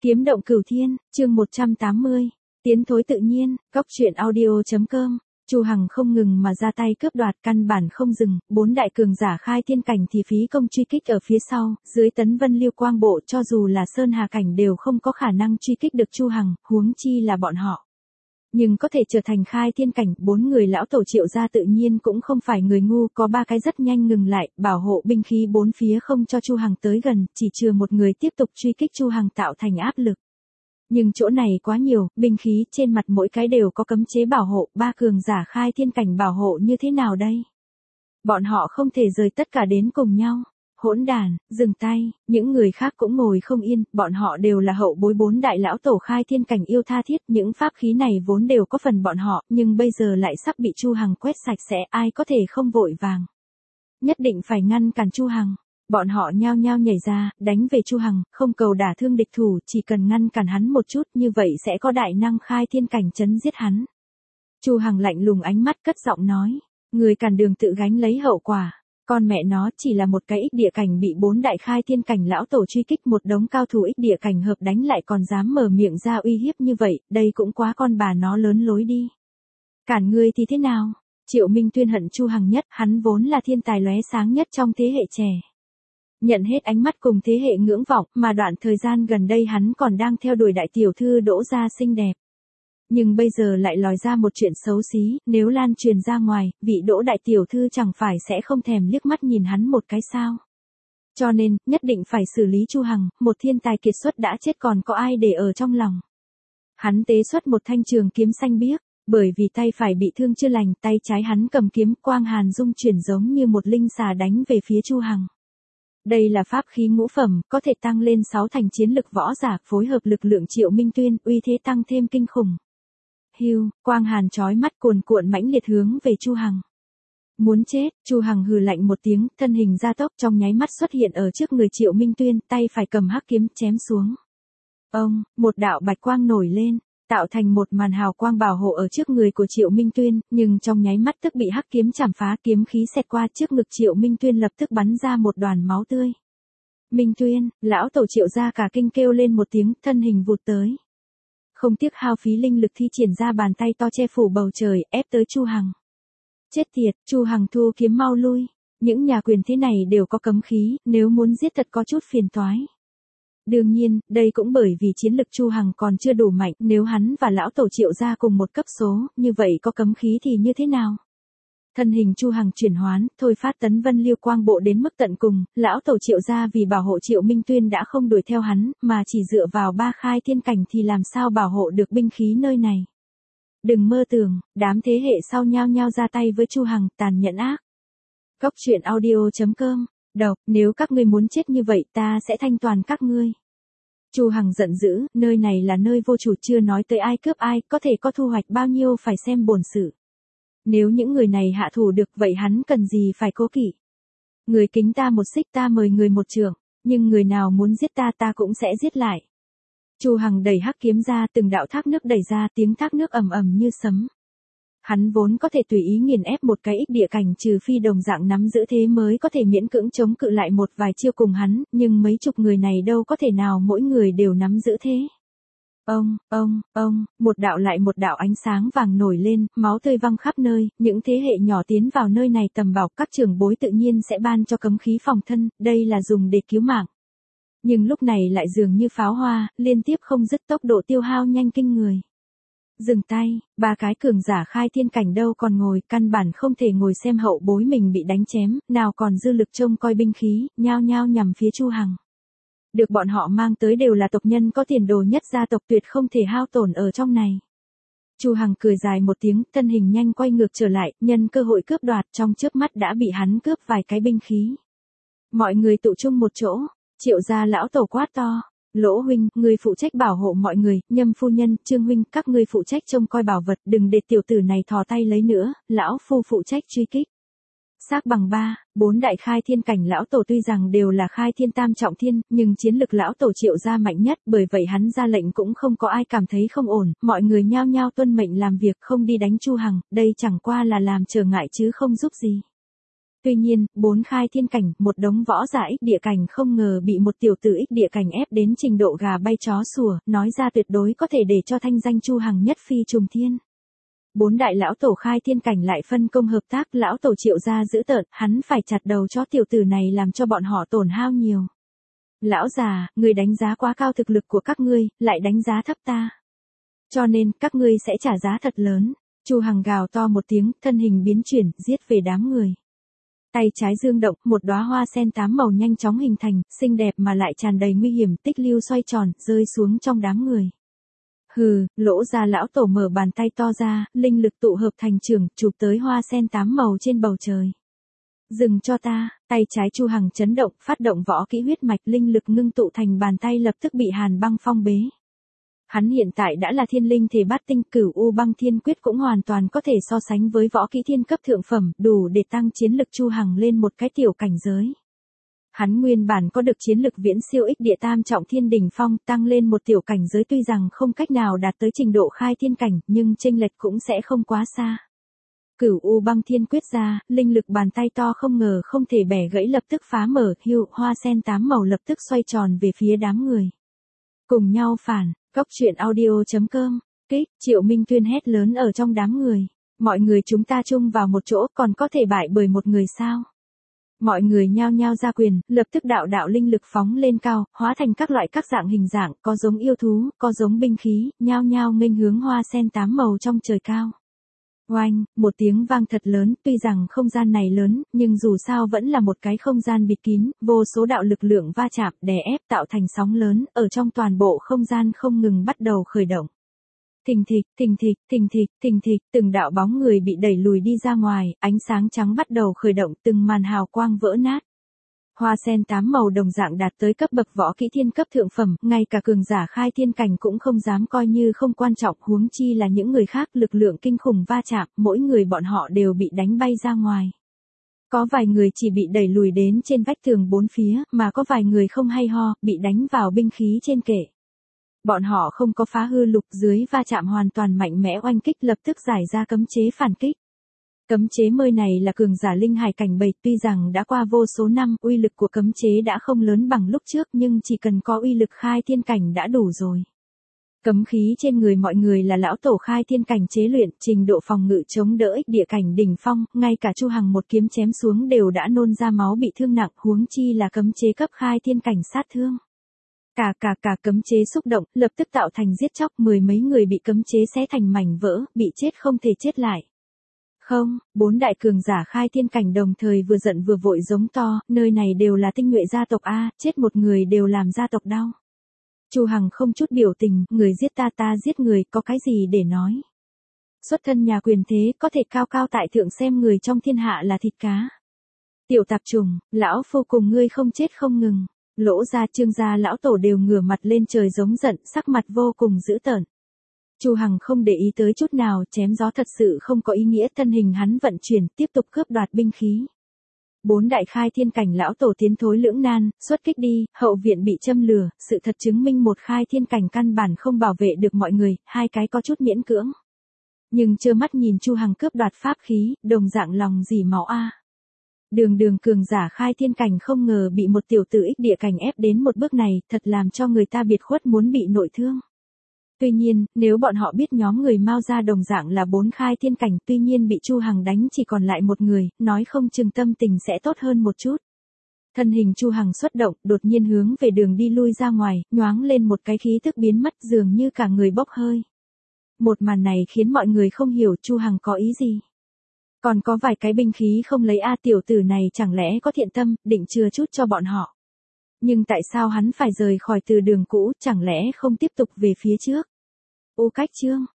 Kiếm động cửu thiên, chương 180. Tiến thối tự nhiên, góc truyện audio.com. Chu Hằng không ngừng mà ra tay cướp đoạt, căn bản không dừng, bốn đại cường giả khai thiên cảnh thì phí công truy kích ở phía sau, dưới tấn vân liêu quang bộ cho dù là Sơn Hà cảnh đều không có khả năng truy kích được Chu Hằng, huống chi là bọn họ. Nhưng có thể trở thành khai thiên cảnh, bốn người lão tổ Triệu gia tự nhiên cũng không phải người ngu, có ba cái rất nhanh ngừng lại, bảo hộ binh khí bốn phía không cho Chu Hằng tới gần, chỉ chừa một người tiếp tục truy kích Chu Hằng tạo thành áp lực. Nhưng chỗ này quá nhiều, binh khí trên mặt mỗi cái đều có cấm chế bảo hộ, ba cường giả khai thiên cảnh bảo hộ như thế nào đây? Bọn họ không thể rời tất cả đến cùng nhau. Hỗn đàn, dừng tay, những người khác cũng ngồi không yên, bọn họ đều là hậu bối bốn đại lão tổ khai thiên cảnh yêu tha thiết, những pháp khí này vốn đều có phần bọn họ, nhưng bây giờ lại sắp bị Chu Hằng quét sạch sẽ, ai có thể không vội vàng. Nhất định phải ngăn cản Chu Hằng. Bọn họ nhao nhao nhảy ra, đánh về Chu Hằng, không cầu đả thương địch thủ, chỉ cần ngăn cản hắn một chút, như vậy sẽ có đại năng khai thiên cảnh chấn giết hắn. Chu Hằng lạnh lùng ánh mắt cất giọng nói, người cản đường tự gánh lấy hậu quả. Con mẹ nó chỉ là một cái ích địa cảnh bị bốn đại khai thiên cảnh lão tổ truy kích, một đống cao thủ ích địa cảnh hợp đánh lại còn dám mở miệng ra uy hiếp như vậy, đây cũng quá con bà nó lớn lối đi. Cản ngươi thì thế nào? Triệu Minh Tuyên hận Chu Hằng nhất, hắn vốn là thiên tài lóe sáng nhất trong thế hệ trẻ. Nhận hết ánh mắt cùng thế hệ ngưỡng vọng, mà đoạn thời gian gần đây hắn còn đang theo đuổi đại tiểu thư Đỗ gia xinh đẹp. Nhưng bây giờ lại lòi ra một chuyện xấu xí, nếu lan truyền ra ngoài, vị Đỗ đại tiểu thư chẳng phải sẽ không thèm liếc mắt nhìn hắn một cái sao. Cho nên, nhất định phải xử lý Chu Hằng, một thiên tài kiệt xuất đã chết còn có ai để ở trong lòng. Hắn tế xuất một thanh trường kiếm xanh biếc, bởi vì tay phải bị thương chưa lành, tay trái hắn cầm kiếm quang hàn dung chuyển giống như một linh xà đánh về phía Chu Hằng. Đây là pháp khí ngũ phẩm, có thể tăng lên 6 thành chiến lực võ giả, phối hợp lực lượng Triệu Minh Tuyên, uy thế tăng thêm kinh khủng. Hưu, quang hàn chói mắt cuồn cuộn mãnh liệt hướng về Chu Hằng. Muốn chết, Chu Hằng hừ lạnh một tiếng, thân hình gia tốc trong nháy mắt xuất hiện ở trước người Triệu Minh Tuyên, tay phải cầm hắc kiếm chém xuống. Ông, một đạo bạch quang nổi lên, tạo thành một màn hào quang bảo hộ ở trước người của Triệu Minh Tuyên, nhưng trong nháy mắt tức bị hắc kiếm chảm phá, kiếm khí xẹt qua trước ngực Triệu Minh Tuyên lập tức bắn ra một đoàn máu tươi. Minh Tuyên, lão tổ Triệu gia cả kinh kêu lên một tiếng, thân hình vụt tới. Không tiếc hao phí linh lực thi triển ra bàn tay to che phủ bầu trời, ép tới Chu Hằng. Chết tiệt, Chu Hằng thu kiếm mau lui, những nhà quyền thế này đều có cấm khí, nếu muốn giết thật có chút phiền toái. Đương nhiên, đây cũng bởi vì chiến lực Chu Hằng còn chưa đủ mạnh, nếu hắn và lão tổ Triệu gia cùng một cấp số, như vậy có cấm khí thì như thế nào? Thân hình Chu Hằng chuyển hoán, thôi phát tấn vân liêu quang bộ đến mức tận cùng, lão tổ Triệu gia vì bảo hộ Triệu Minh Tuyên đã không đuổi theo hắn, mà chỉ dựa vào ba khai thiên cảnh thì làm sao bảo hộ được binh khí nơi này. Đừng mơ tưởng, đám thế hệ sau nhao nhao ra tay với Chu Hằng, tàn nhẫn ác. Góc truyện audio.com. Độc, nếu các ngươi muốn chết như vậy ta sẽ thanh toàn các ngươi. Chu Hằng giận dữ, nơi này là nơi vô chủ, chưa nói tới ai cướp ai, có thể có thu hoạch bao nhiêu phải xem bổn sự. Nếu những người này hạ thủ được vậy hắn cần gì phải cố kỵ. Người kính ta một xích ta mời người một trượng, nhưng người nào muốn giết ta ta cũng sẽ giết lại. Chu Hằng đẩy hắc kiếm ra, từng đạo thác nước đẩy ra, tiếng thác nước ầm ầm như sấm. Hắn vốn có thể tùy ý nghiền ép một cái ích địa cảnh, trừ phi đồng dạng nắm giữ thế mới có thể miễn cưỡng chống cự lại một vài chiêu cùng hắn, nhưng mấy chục người này đâu có thể nào mỗi người đều nắm giữ thế. Một đạo lại một đạo ánh sáng vàng nổi lên, máu tươi văng khắp nơi, những thế hệ nhỏ tiến vào nơi này tầm bảo, các trưởng bối tự nhiên sẽ ban cho cấm khí phòng thân, đây là dùng để cứu mạng. Nhưng lúc này lại dường như pháo hoa, liên tiếp không dứt, tốc độ tiêu hao nhanh kinh người. Dừng tay, ba cái cường giả khai thiên cảnh đâu còn ngồi, căn bản không thể ngồi xem hậu bối mình bị đánh chém, nào còn dư lực trông coi binh khí, nhao nhao nhằm phía Chu Hằng. Được bọn họ mang tới đều là tộc nhân có tiền đồ nhất, gia tộc tuyệt không thể hao tổn ở trong này. Chu Hằng cười dài một tiếng, thân hình nhanh quay ngược trở lại, nhân cơ hội cướp đoạt, trong chớp mắt đã bị hắn cướp vài cái binh khí. Mọi người tụ chung một chỗ, Triệu gia lão tổ quát to. Lỗ huynh, người phụ trách bảo hộ mọi người, Nhâm phu nhân, Trương huynh, các ngươi phụ trách trông coi bảo vật, đừng để tiểu tử này thò tay lấy nữa, lão phu phụ trách truy kích. Xác bằng 4 đại khai thiên cảnh lão tổ tuy rằng đều là khai thiên tam trọng thiên, nhưng chiến lực lão tổ Triệu gia mạnh nhất, bởi vậy hắn ra lệnh cũng không có ai cảm thấy không ổn, mọi người nhao nhao tuân mệnh làm việc, không đi đánh Chu Hằng, đây chẳng qua là làm trở ngại chứ không giúp gì. Tuy nhiên, 4 khai thiên cảnh, một đống võ giả ích địa cảnh không ngờ bị một tiểu tử ích địa cảnh ép đến trình độ gà bay chó sủa, nói ra tuyệt đối có thể để cho thanh danh Chu Hằng nhất phi trùng thiên. 4 đại lão tổ khai thiên cảnh lại phân công hợp tác, lão tổ Triệu gia giữ tợn, hắn phải chặt đầu cho tiểu tử này làm cho bọn họ tổn hao nhiều. Lão già, người đánh giá quá cao thực lực của các ngươi, lại đánh giá thấp ta. Cho nên, các ngươi sẽ trả giá thật lớn. Chu Hằng gào to một tiếng, thân hình biến chuyển, giết về đám người. Tay trái dương động, một đóa hoa sen 8 màu nhanh chóng hình thành, xinh đẹp mà lại tràn đầy nguy hiểm, tích lưu xoay tròn, rơi xuống trong đám người. Hừ, Lỗ gia lão tổ mở bàn tay to ra, linh lực tụ hợp thành trường, chụp tới hoa sen 8 màu trên bầu trời. Dừng cho ta, tay trái Chu Hằng chấn động, phát động võ kỹ huyết mạch, linh lực ngưng tụ thành bàn tay lập tức bị Hàn Băng phong bế. Hắn hiện tại đã là thiên linh thể bát tinh, Cửu U Băng Thiên Quyết cũng hoàn toàn có thể so sánh với võ kỹ thiên cấp thượng phẩm, đủ để tăng chiến lực Chu Hằng lên một cái tiểu cảnh giới. Hắn nguyên bản có được chiến lực viễn siêu ích địa tam trọng thiên đỉnh phong, tăng lên một tiểu cảnh giới tuy rằng không cách nào đạt tới trình độ khai thiên cảnh, nhưng chênh lệch cũng sẽ không quá xa. Cửu U Băng Thiên Quyết ra, linh lực bàn tay to không ngờ không thể bẻ gãy lập tức phá mở, hưu, hoa sen 8 màu lập tức xoay tròn về phía đám người. Cùng nhau phản, Cốc Truyện Audio.com, kích, Triệu Minh Tuyên hét lớn ở trong đám người. Mọi người chúng ta chung vào một chỗ còn có thể bại bởi một người sao? Mọi người nhao nhao ra quyền, lập tức đạo đạo linh lực phóng lên cao, hóa thành các loại các dạng hình dạng, có giống yêu thú, có giống binh khí, nhao nhao nghênh hướng hoa sen 8 màu trong trời cao. Oanh, một tiếng vang thật lớn, tuy rằng không gian này lớn, nhưng dù sao vẫn là một cái không gian bịt kín, vô số đạo lực lượng va chạm, đè ép tạo thành sóng lớn, ở trong toàn bộ không gian không ngừng bắt đầu khởi động. Thình thịch, thình thịch, thình thịch, thình thịch, từng đạo bóng người bị đẩy lùi đi ra ngoài, ánh sáng trắng bắt đầu khởi động, từng màn hào quang vỡ nát. Hoa sen 8 màu đồng dạng đạt tới cấp bậc võ kỹ thiên cấp thượng phẩm, ngay cả cường giả khai thiên cảnh cũng không dám coi như không quan trọng, huống chi là những người khác, lực lượng kinh khủng va chạm, mỗi người bọn họ đều bị đánh bay ra ngoài. Có vài người chỉ bị đẩy lùi đến trên vách tường bốn phía, mà có vài người không hay ho, bị đánh vào binh khí trên kệ. Bọn họ không có phá hư lục, dưới va chạm hoàn toàn mạnh mẽ oanh kích, lập tức giải ra cấm chế phản kích. Cấm chế mơi này là cường giả linh hải cảnh 7, tuy rằng đã qua vô số năm, uy lực của cấm chế đã không lớn bằng lúc trước, nhưng chỉ cần có uy lực khai thiên cảnh đã đủ rồi. Cấm khí trên người mọi người là lão tổ khai thiên cảnh chế luyện, trình độ phòng ngự chống đỡ ích địa cảnh đỉnh phong, ngay cả Chu Hằng một kiếm chém xuống đều đã nôn ra máu bị thương nặng, huống chi là cấm chế cấp khai thiên cảnh sát thương. Cả cấm chế xúc động, lập tức tạo thành giết chóc, mười mấy người bị cấm chế xé thành mảnh vỡ, bị chết không thể chết lại. Không, 4 đại cường giả khai thiên cảnh đồng thời vừa giận vừa vội giống to, nơi này đều là tinh nhuệ gia tộc a, chết một người đều làm gia tộc đau. Chu Hằng không chút biểu tình, người giết ta, ta giết người, có cái gì để nói. Xuất thân nhà quyền thế, có thể cao cao tại thượng xem người trong thiên hạ là thịt cá. Tiểu tạp trùng, lão phu cùng ngươi không chết không ngừng. Lỗ gia, Trương gia lão tổ đều ngửa mặt lên trời giống giận, sắc mặt vô cùng dữ tợn. Chu Hằng không để ý tới chút nào, chém gió thật sự không có ý nghĩa, thân hình hắn vận chuyển, tiếp tục cướp đoạt binh khí. 4 đại khai thiên cảnh lão tổ tiến thối lưỡng nan, xuất kích đi, hậu viện bị châm lửa, sự thật chứng minh một khai thiên cảnh căn bản không bảo vệ được mọi người, hai cái có chút miễn cưỡng. Nhưng trơ mắt nhìn Chu Hằng cướp đoạt pháp khí, đồng dạng lòng dỉ máu a. Đường cường giả khai thiên cảnh không ngờ bị một tiểu tử ích địa cảnh ép đến một bước này, thật làm cho người ta biệt khuất muốn bị nội thương. Tuy nhiên, nếu bọn họ biết nhóm người Mao gia đồng dạng là 4 khai thiên cảnh, tuy nhiên bị Chu Hằng đánh chỉ còn lại một người, nói không chừng tâm tình sẽ tốt hơn một chút. Thân hình Chu Hằng xuất động, đột nhiên hướng về đường đi lui ra ngoài, nhoáng lên một cái khí tức biến mất, dường như cả người bốc hơi. Một màn này khiến mọi người không hiểu Chu Hằng có ý gì. Còn có vài cái binh khí không lấy a, tiểu tử này chẳng lẽ có thiện tâm, định chừa chút cho bọn họ. Nhưng tại sao hắn phải rời khỏi từ đường cũ, chẳng lẽ không tiếp tục về phía trước? Cách chương